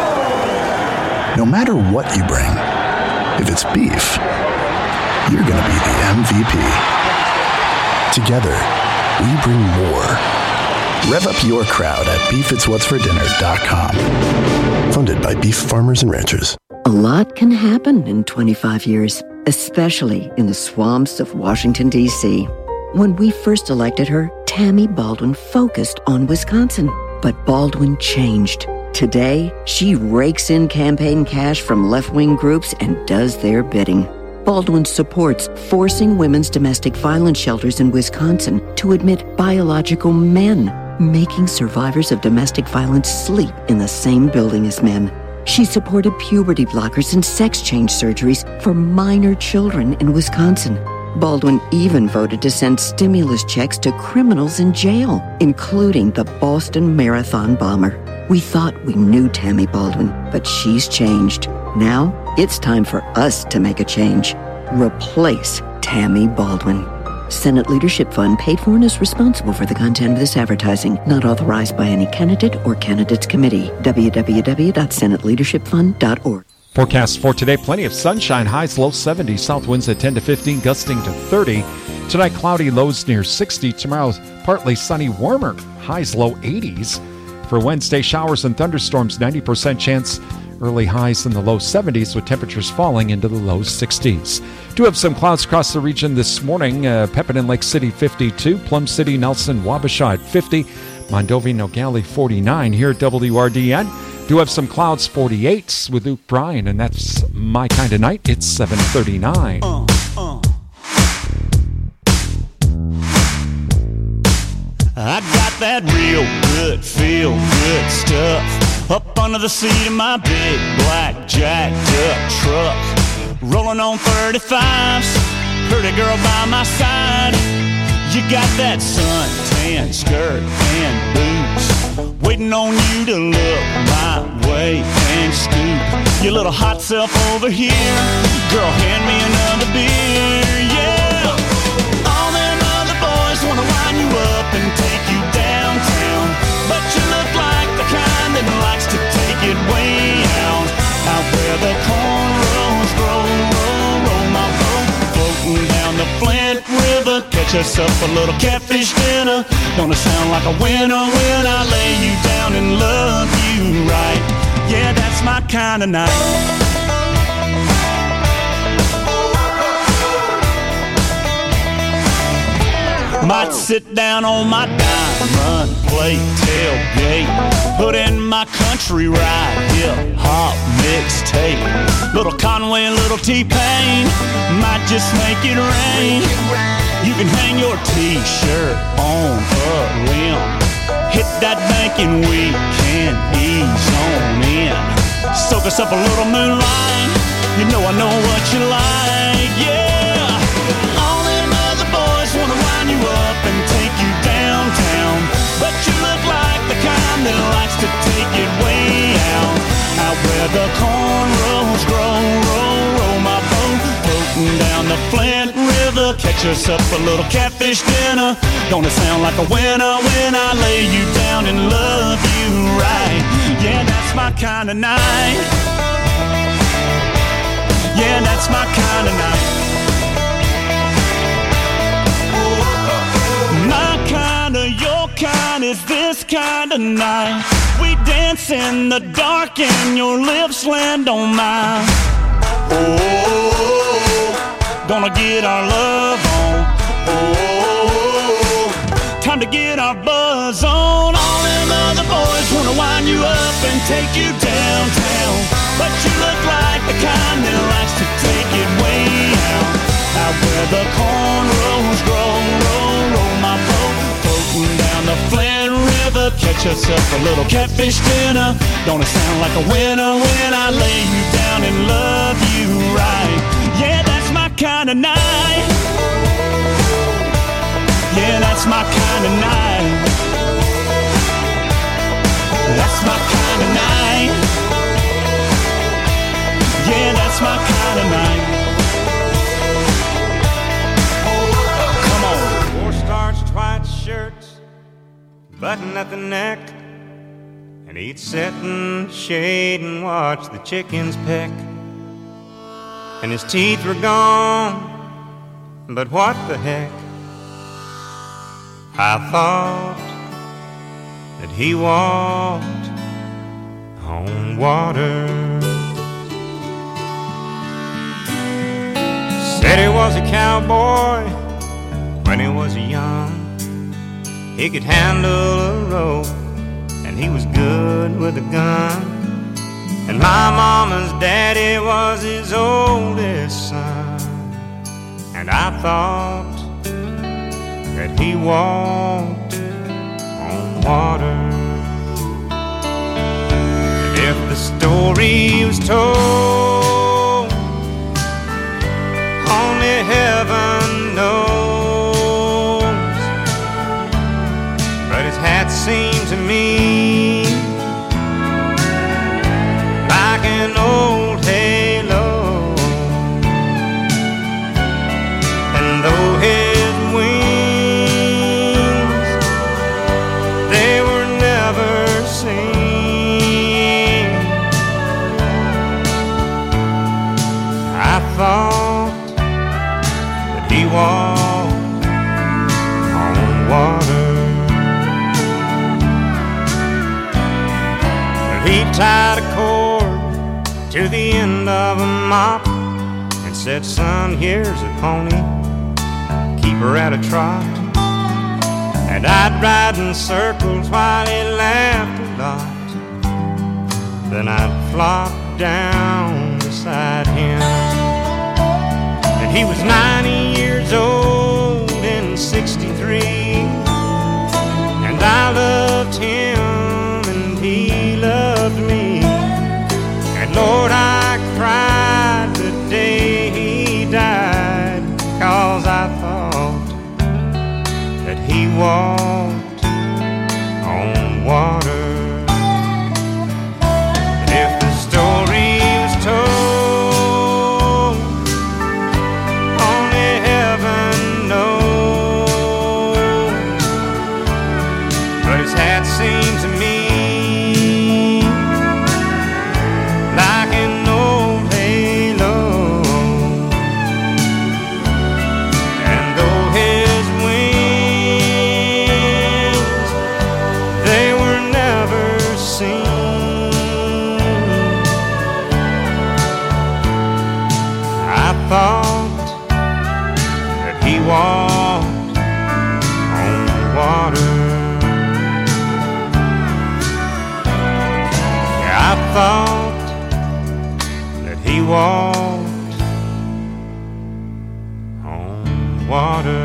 S10: about? No matter what you bring, if it's beef, you're going to be the M V P. Together, we bring more. Rev up your crowd at beef it's what's for dinner dot com. Funded by Beef Farmers and Ranchers.
S11: A lot can happen in twenty-five years, especially in the swamps of Washington, D C When we first elected her, Tammy Baldwin focused on Wisconsin. But Baldwin changed. Today, she rakes in campaign cash from left-wing groups and does their bidding. Baldwin supports forcing women's domestic violence shelters in Wisconsin to admit biological men, making survivors of domestic violence sleep in the same building as men. She supported puberty blockers and sex change surgeries for minor children in Wisconsin. Baldwin even voted to send stimulus checks to criminals in jail, including the Boston Marathon bomber. We thought we knew Tammy Baldwin, but she's changed. Now, it's time for us to make a change. Replace Tammy Baldwin. Senate Leadership Fund paid for and is responsible for the content of this advertising, not authorized by any candidate or candidates committee. w w w dot senate leadership fund dot org.
S32: Forecast for today, plenty of sunshine, highs low seventy, south winds at ten to fifteen, gusting to thirty. Tonight, cloudy, lows near sixty. Tomorrow, partly sunny, warmer, highs low eighties. For Wednesday, showers and thunderstorms, ninety percent chance. Early highs in the low seventies with temperatures falling into the low sixties. Do have some clouds across the region this morning. Uh, Pepin and Lake City fifty-two, Plum City, Nelson, Wabasha at fifty, Mondovi Nogales forty-nine here at W R D N. Do have some clouds, forty-eights with Luke Bryan, and that's My Kind of Night. It's seven thirty-nine.
S1: Uh, uh. I got that real good, feel good stuff up under the seat of my big black jacked up truck. Rolling on thirty-fives, pretty girl by my side. You got that suntan skirt and boots, waiting on you to look my way and scoop your little hot self over here. Girl, hand me another beer, yeah. All them other boys wanna line you up and take you downtown, but you look like the kind that likes to take it way out, out where the cornrows grow. Roll, roll my boat, floating down the Flint River. Catch us up a little catfish dinner. Gonna sound like a winner when I lay you down and love you right. Yeah, that's my kind of night. Might sit down on my diamond plate tailgate, put in my country ride, hip hop mixtape. Little Conway and little T-Pain, might just make it rain. You can hang your t-shirt on a limb, hit that bank and we can ease on in. Soak us up a little moonlight, you know I know what you like, yeah. All them other boys wanna line you up and take you downtown, but you look like the kind that likes to take it way out, out where the cornrows grow. Roll, roll my boat, floating down the Flint River. Catch us up a little catfish dinner. Gonna sound like a winner when I lay you down and love you right. Yeah, that's my kind of night. Yeah, that's my kind of night. My kind of, your kind is this kind of night. We dance in the dark and your lips land on mine. Oh, gonna get our love on. Oh, time to get our buzz on. All them other boys wanna wind you up and take you downtown, but you look like the kind that likes to take it way out, out where the cornrows grow. Roll, roll my boat, floating down the Flint River. Catch us up a little catfish dinner. Gonna sound like a winner when I lay you down and love you right. Yeah, that's my kind of night. Yeah, that's my kind of night. That's my kind of night. Yeah, that's my kind of night. Come on.
S3: Four starched white shirts, button at the neck, and he'd sit in the shade and watch the chickens peck. And his teeth were gone, but what the heck? I thought that he walked on water. Said he was a cowboy when he was young. He could handle a rope and he was good with a gun. And my mama's daddy was his oldest son. And I thought that he walked on water. And if the story was told, only heaven knows. But his hat seemed to me like an old halo, and though his wings, they were never seen, I thought that he walked on water. He tied a cord to the end of a mop and said, son, here's a pony, keep her at a trot. And I'd ride in circles while he laughed a lot. Then I'd flop down beside him. And he was ninety years old in sixty-three. And I loved him and he loved me. And Lord, I cried the day he died, 'cause I thought that he walked on water. And if the story was told, only heaven knows. But his hat seemed to me like an old halo. And though his wings, they were never seen, I thought that he walked on water. Yeah, I thought that he walked on water.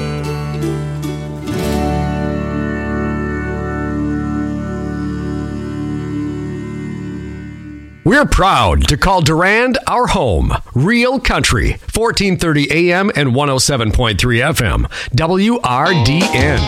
S2: We're proud to call Durand our home. Real Country, fourteen thirty A M and one oh seven point three F M. W R D N.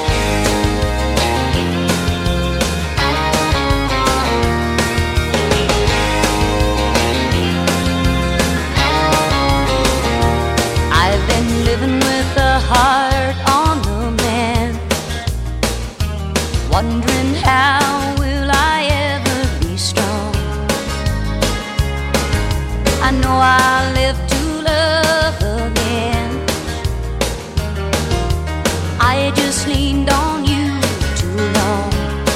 S13: I've been living with a heart on the mend, wondering how will I ever be strong. I know I'll live to love again. I just leaned on you too long.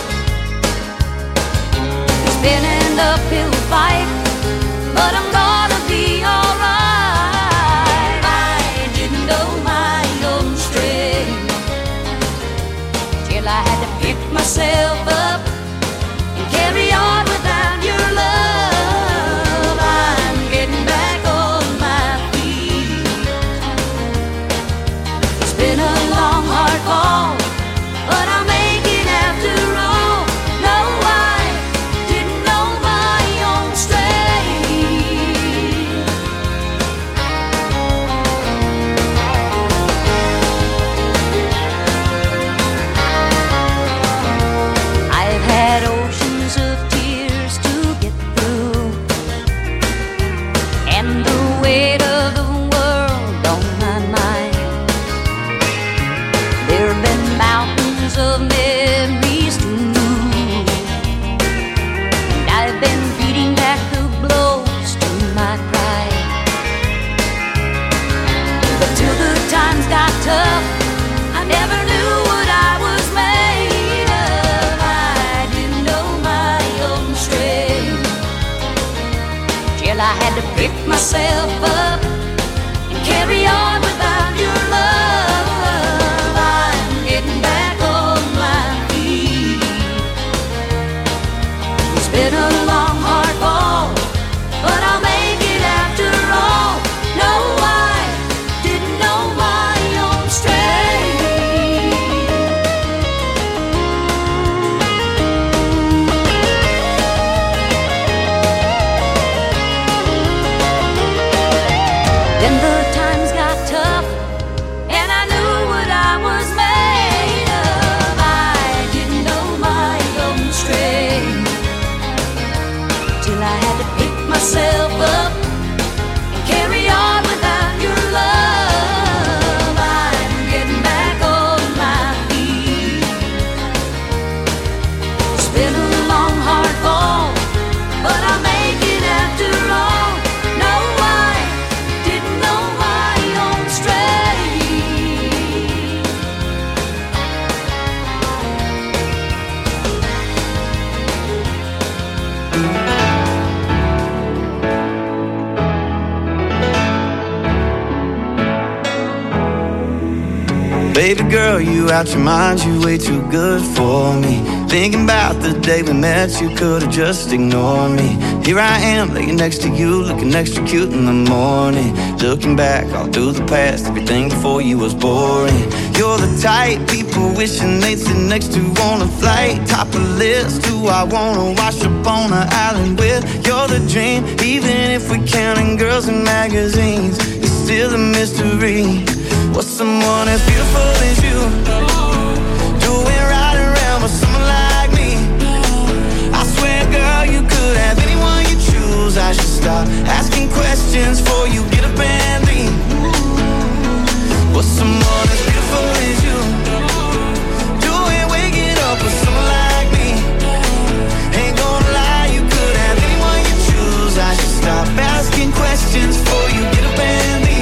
S13: It's been an uphill fight, but I'm gonna be alright. I didn't know my own strength till I had to pick myself up and carry on without your love. I'm getting back on my feet. It's been a long, hard fall, but I'll make it after all. No, I didn't know my own strength. I've had oceans of tears to get through, and the weight of the world on my mind. There have been mountains of memories to move, and I've been beating back the blows to my pride. But till the times got tough, I never knew what I was made of. I didn't know my own strength till I had to pick myself up and carry on without your love. I'm getting back on my feet. It's been a long, hard fall, but I'll make it after all. No, I didn't know my own strength. Then the times got tough, and I knew what I was made of. I didn't know my own strength till I had to pick myself up and carry on without your love. I'm getting back on my feet. It's been a long, hard fall, but I'll make it after all. No, I didn't know my own strength.
S7: Baby girl, you out your mind, you way too good for me. Thinking about the day we met, you could've just ignored me. Here I am, laying next to you, looking extra cute in the morning. Looking back all through the past, everything before you was boring. You're the type people wishing they'd sit next to on a flight. Top of the list, who I wanna wash up on an island with. You're the dream, even if we're counting girls in magazines. It's still a mystery. What's someone as beautiful as you doing right around with someone like me? I swear, girl, you could have anyone you choose. I should stop asking questions before you get up and leave. What's someone as beautiful as you doing waking up with someone like me? Ain't gonna lie, you could have anyone you choose. I should stop asking questions before you get up and leave.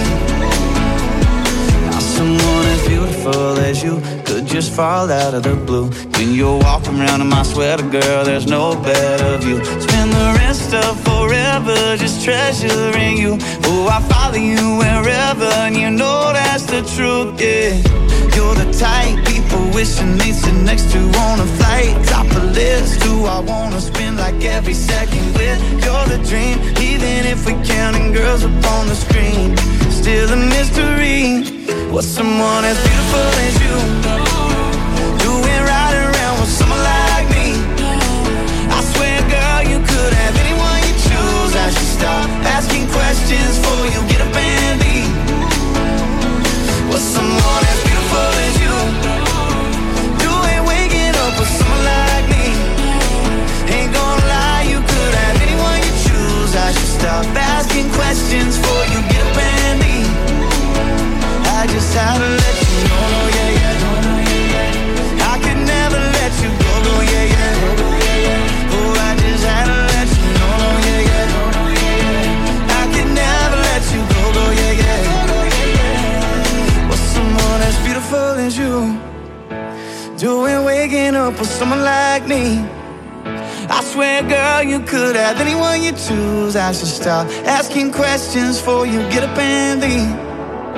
S7: Someone as beautiful as you could just fall out of the blue. When you're walking around in my sweater, girl, there's no better view. Spend the rest of forever just treasuring you. Oh, I follow you wherever, and you know that's the truth, yeah. You're the type people wishing they'd sit next to on a flight. Top of the list, who I wanna spend like every second with. You're the dream, even if we're counting girls up on the screen. Still a mystery. What's someone as beautiful as you doing right around with someone like me? I swear, girl, you could have anyone you choose. I should stop asking questions before you get up and leave. What's someone as beautiful as you doing waking up with someone like me? Ain't gonna lie, you could have anyone you choose. I should stop asking questions before you get up and leave. I just had to let you know, no, yeah, yeah, no, no, yeah, yeah. I could never let you go, no, yeah, yeah, no, no, yeah, yeah. Oh, I just had to let you know, no, yeah, yeah, no, no, yeah, yeah. I could never let you go, no, yeah, yeah, no, no, yeah, yeah. Well, someone as beautiful as you doing waking up with someone like me. I swear, girl, you could have anyone you choose. I should stop asking questions before you get up and leave.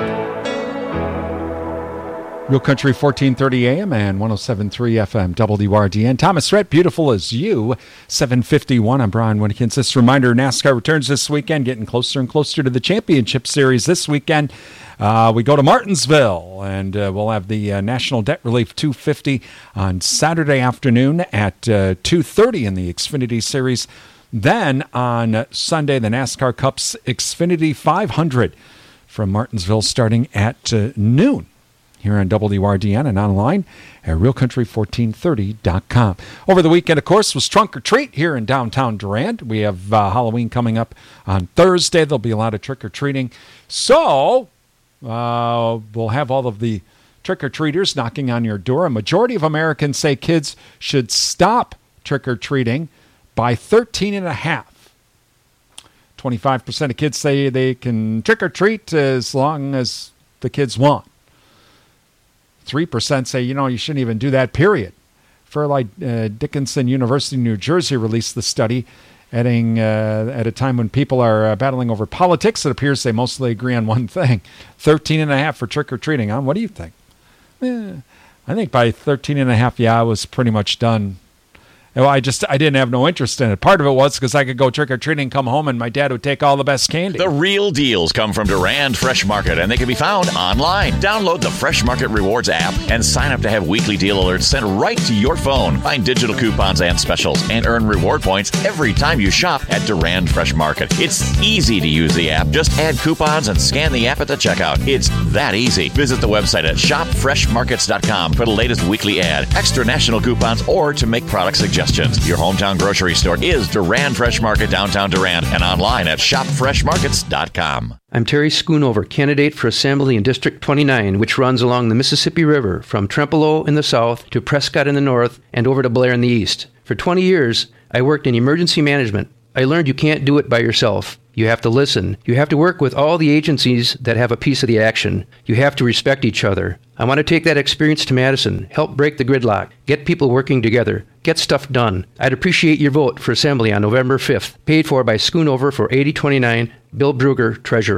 S32: Real Country fourteen thirty A M and one oh seven point three F M, W R D N. Thomas Rhett, Beautiful as You, seven fifty-one. I'm Brian Winnekins. This reminder, NASCAR returns this weekend, getting closer and closer to the Championship Series this weekend. Uh, we go to Martinsville, and uh, we'll have the uh, National Debt Relief two fifty on Saturday afternoon at uh, two thirty in the Xfinity Series. Then on Sunday, the NASCAR Cup's Xfinity five hundred from Martinsville starting at uh, noon. Here on W R D N and online at real country fourteen thirty dot com. Over the weekend, of course, was Trunk or Treat here in downtown Durand. We have uh, Halloween coming up on Thursday. There'll be a lot of trick-or-treating. So uh, we'll have all of the trick-or-treaters knocking on your door. A majority of Americans say kids should stop trick-or-treating by thirteen and a half. twenty-five percent of kids say they can trick-or-treat as long as the kids want. three percent say, you know, you shouldn't even do that, period. Fairleigh uh, Dickinson University, New Jersey released the study adding, uh, at a time when people are uh, battling over politics. It appears they mostly agree on one thing. thirteen and a half for trick-or-treating. Huh? What do you think? Eh, I think by thirteen and a half, yeah, I was pretty much done. Well, I just, I didn't have no interest in it. Part of it was because I could go trick-or-treating, come home, and my dad would take all the best candy.
S14: The real deals come from Durand Fresh Market, and they can be found online. Download the Fresh Market Rewards app and sign up to have weekly deal alerts sent right to your phone. Find digital coupons and specials and earn reward points every time you shop at Durand Fresh Market. It's easy to use the app. Just add coupons and scan the app at the checkout. It's that easy. Visit the website at shop fresh markets dot com for the latest weekly ad, extra national coupons, or to make product suggestions. Your hometown grocery store is Durand Fresh Market, downtown Durand, and online at shop fresh markets dot com.
S15: I'm Terry Schoonover, candidate for Assembly in District twenty-nine, which runs along the Mississippi River from Trempealeau in the south to Prescott in the north and over to Blair in the east. For twenty years, I worked in emergency management. I learned you can't do it by yourself. You have to listen. You have to work with all the agencies that have a piece of the action. You have to respect each other. I want to take that experience to Madison, help break the gridlock, get people working together, get stuff done. I'd appreciate your vote for Assembly on November fifth. Paid for by Schoonover for eighty twenty-nine, Bill Brugger, Treasurer.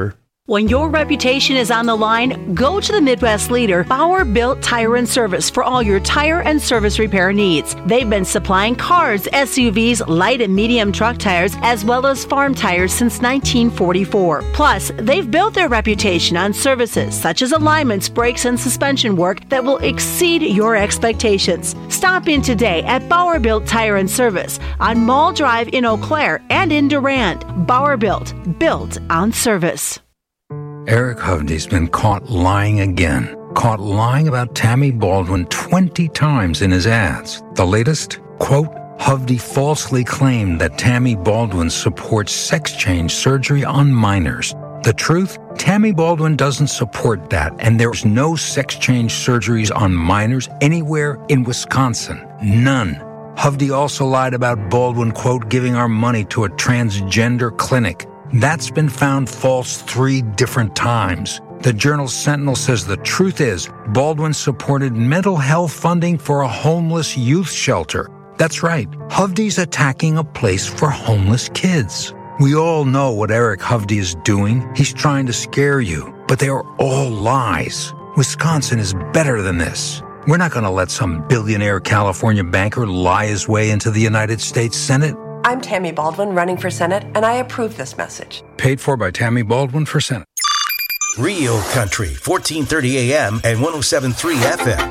S16: When your reputation is on the line, go to the Midwest leader, Bauer Built Tire and Service, for all your tire and service repair needs. They've been supplying cars, S U Vs, light and medium truck tires, as well as farm tires since nineteen forty-four. Plus, they've built their reputation on services such as alignments, brakes, and suspension work that will exceed your expectations. Stop in today at Bauer Built Tire and Service on Mall Drive in Eau Claire and in Durand. Bauer Built, built on service.
S17: Eric Hovde's been caught lying again. Caught lying about Tammy Baldwin twenty times in his ads. The latest, quote, Hovde falsely claimed that Tammy Baldwin supports sex change surgery on minors. The truth? Tammy Baldwin doesn't support that, and there's no sex change surgeries on minors anywhere in Wisconsin. None. Hovde also lied about Baldwin, quote, giving our money to a transgender clinic. That's been found false three different times. The Journal Sentinel says the truth is Baldwin supported mental health funding for a homeless youth shelter. That's right, Hovde's attacking a place for homeless kids. We all know what Eric Hovde is doing. He's trying to scare you, but they are all lies. Wisconsin is better than this. We're not going to let some billionaire California banker lie his way into the United States Senate.
S19: I'm Tammy Baldwin, running for Senate, and I approve this message.
S17: Paid for by Tammy Baldwin for Senate.
S6: Real Country, fourteen thirty A M and one oh seven point three F M.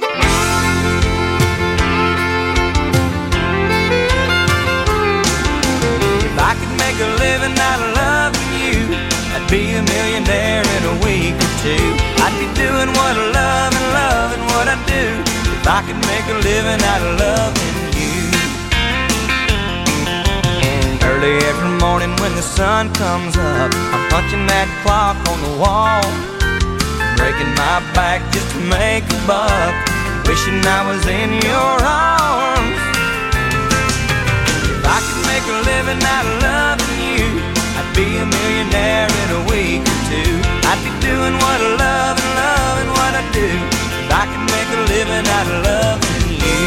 S3: If I could make a living out of loving you, I'd be a millionaire in a week or two. I'd be doing what I love and loving what I do. If I could make a living out of loving you. Early every morning when the sun comes up, I'm punching that clock on the wall, breaking my back just to make a buck, wishing I was in your arms. If I could make a living out of loving you, I'd be a millionaire in a week or two. I'd be doing what I love and loving what I do. If I could make a living out of loving you.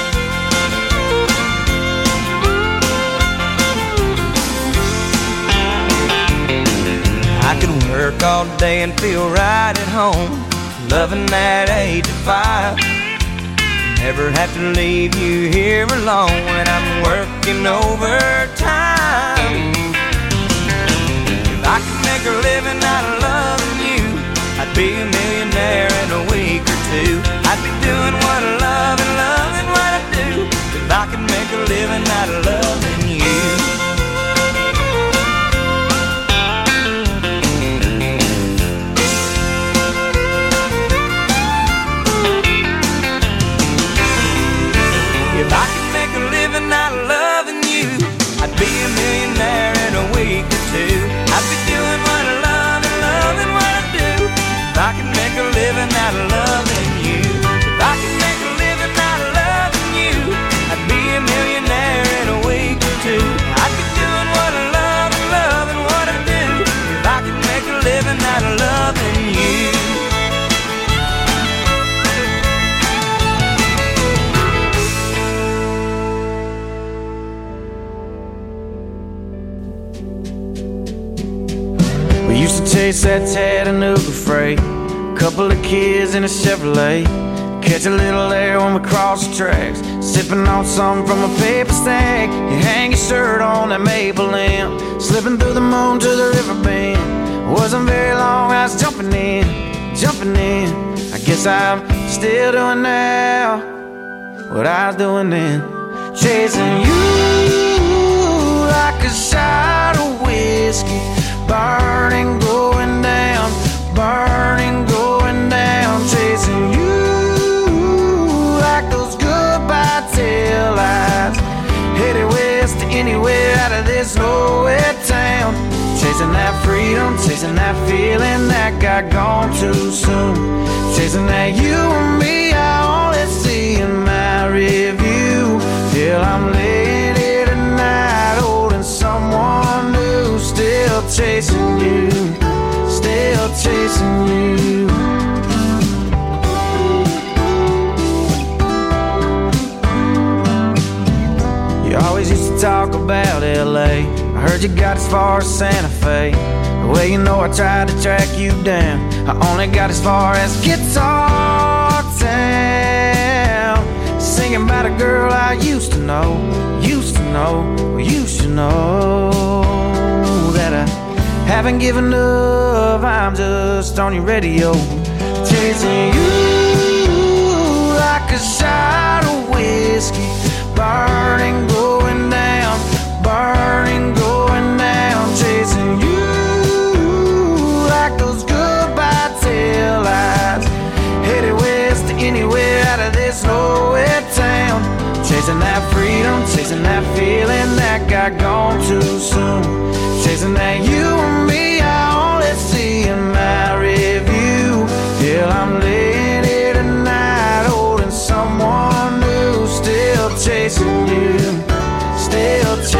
S3: I could work all day and feel right at home, loving that eight to five. Never have to leave you here alone when I'm working overtime. If I could make a living out of loving you, I'd be a millionaire in a week or two. I'd be doing what I love and loving what I do. If I could make a living out of loving you. If I could make a living out of loving you, I'd be a millionaire in a week or two. I'd be doing what I love and loving what I do. If I could make a living out of loving you. If I could make a living out of loving you, I'd be a millionaire in a week or two. I'd be doing what I love and loving what I do. If I could make a living out of loving you.
S8: We used to chase that Chattanooga freight, couple of kids in a Chevrolet, catch a little air when we cross the tracks, sipping on something from a paper stack. You hang your shirt on that maple limb, slipping through the moon to the river bend. Wasn't very long, I was jumping in, jumping in. I guess I'm still doing now what I was doing then, chasing you like a shot of whiskey. Burning, going down, burning, going down, chasing you like those goodbye tail lights, headed west to anywhere out of this nowhere town, chasing that freedom, chasing that feeling that got gone too soon, chasing that you and me I only see in my review, till I'm laying here tonight holding someone new, still chasing you, still chasing you. You always used to talk about L A, I heard you got as far as Santa Fe.
S3: Well, you know I tried to track you down. I only got as far as Guitar Town, singing about a girl I used to know, used to know, used to know that I haven't given up. I'm just on your radio, chasing you like a shot of whiskey, burning, going down, burning, going down, chasing you like those goodbye tail lights, headed west to anywhere out of this nowhere town, chasing that freedom, chasing that feeling that got gone too soon, chasing that you and me I only see in my review. Hell, I'm laying here tonight holding someone new, still chasing you, still chasing